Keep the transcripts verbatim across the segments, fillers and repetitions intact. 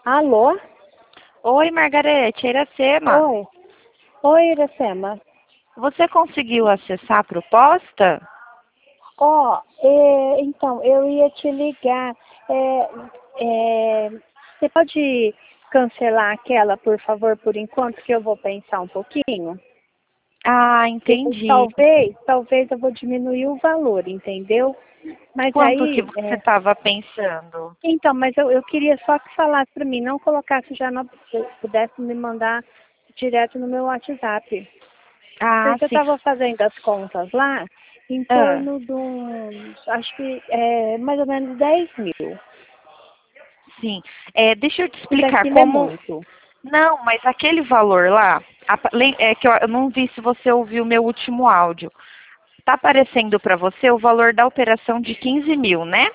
Alô? Oi, Margarete, é Iracema. Oi. Oi, Iracema. Você conseguiu acessar a proposta? Ó, é, então, eu ia te ligar. É, é, você pode cancelar aquela, por favor, por enquanto, que eu vou pensar um pouquinho? Ah, Eu, entendi. talvez, talvez eu vou diminuir o valor, entendeu? Mas Quanto que aí, você é, estava pensando? então, mas eu, eu queria só que falasse para mim, não colocasse já, no, se pudesse me mandar direto no meu WhatsApp. Ah, Porque eu sim. estava fazendo as contas lá, em Ah, torno de uns, acho que é mais ou menos dez mil. sim. É, deixa eu te Isso explicar daqui não é como... muito. Não, mas aquele valor lá, apa- lem- é que eu eu não vi se você ouviu o meu último áudio. Tá aparecendo para você o valor da operação de quinze mil, né?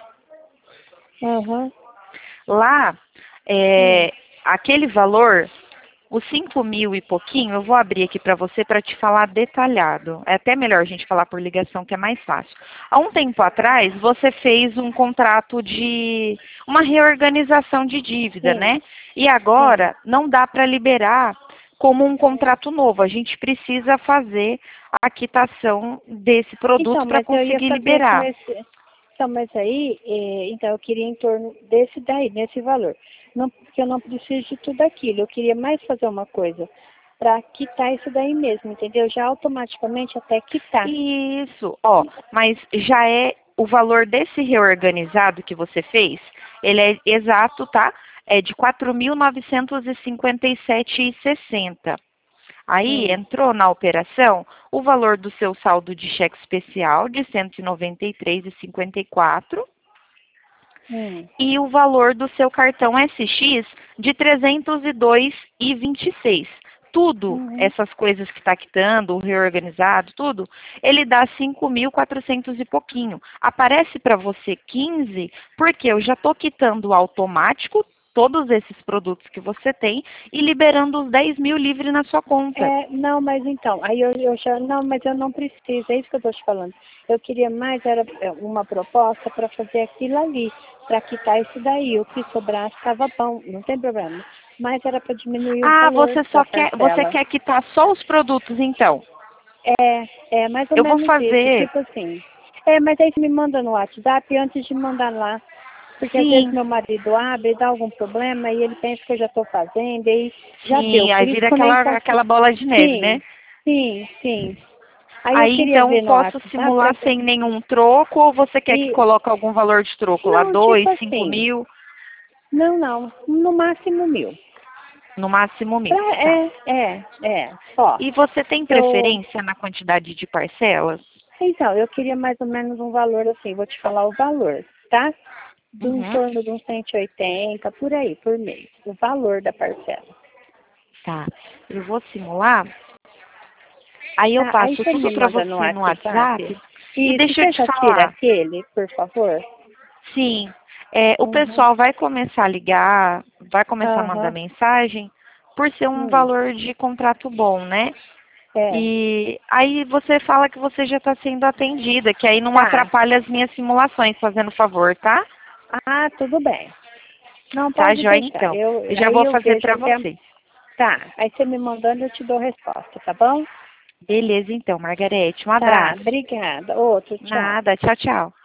Uhum. Lá, Hum. é, aquele valor, os cinco mil e pouquinho, eu vou abrir aqui para você para te falar detalhado. É até melhor a gente falar por ligação, que é mais fácil. Há um tempo atrás, você fez um contrato de uma reorganização de dívida, Sim, né? E sim. agora não dá para liberar como um contrato novo. A gente precisa fazer a quitação desse Então, produto para mas eu ia conseguir fazer com liberar. esse. Então, mas aí, eh, então eu queria em torno desse daí, nesse valor. Não, porque eu não preciso de tudo aquilo. Eu queria mais fazer uma coisa para quitar isso daí mesmo, entendeu? Já automaticamente até quitar. Isso, ó, mas já é o valor desse reorganizado que você fez, ele é exato, tá? É de quatro mil novecentos e cinquenta e sete e sessenta. Aí Hum, entrou na operação o valor do seu saldo de cheque especial de cento e noventa e três e cinquenta e quatro hum, e o valor do seu cartão S X de trezentos e dois e vinte e seis. Tudo, uhum. essas coisas que está quitando, o reorganizado, tudo, ele dá cinco mil e quatrocentos e pouquinho. Aparece para você quinze, porque eu já estou quitando automático todos esses produtos que você tem e liberando os dez mil livre na sua conta. É, não, mas então, aí eu, eu já, não, mas eu não preciso, é isso que eu estou te falando. Eu queria mais, era é, uma proposta para fazer aquilo ali, para quitar isso daí. O que sobrasse estava bom, não tem problema. Mas era para diminuir o Ah, valor você da só quer, você parcela. quer quitar só os produtos então? É, é mais ou Eu vou menos isso, fazer, tipo assim. É, mas aí você me manda no WhatsApp antes de mandar lá. Porque às vezes sim. meu marido abre, dá algum problema e ele pensa que eu já estou fazendo, e aí já deu. Sim, aí Por isso vira que eu nem aquela, consigo. aquela bola de neve, né? Sim, sim, sim. Aí eu Aí queria então ver no posso WhatsApp simular pra... sem nenhum troco ou você quer que e coloque algum valor de troco lá? não, Dois, tipo cinco assim, mil, não, não, no máximo mil. no máximo mil. Pra, Tá. é, é, é, ó, E você tem eu, preferência na quantidade de parcelas? então, eu queria mais ou menos um valor assim, vou te falar o valor, tá? De em Uhum. torno de uns cento e oitenta, por aí, por mês, o valor da parcela. Tá. Eu vou simular. Aí eu Tá, aí passo você tudo me para manda no você no WhatsApp. WhatsApp. E Isso, deixa eu você te já tira falar. aquele, por favor? Sim, é, o Uhum, pessoal vai começar a ligar, vai começar a mandar aham, mensagem por ser um hum, valor de contrato bom, né? é, E aí você fala que você já está sendo atendida, que aí não tá. atrapalha as minhas simulações, fazendo favor, tá? Ah, tudo bem. Não, Tá, pode joia deixar. então. Eu, Eu já aí vou eu fazer vejo para até. você. Tá, aí você me mandando eu te dou resposta, tá bom? Beleza então, Margarete. Um Tá, abraço. obrigada. Outro, tchau. Nada, tchau, tchau.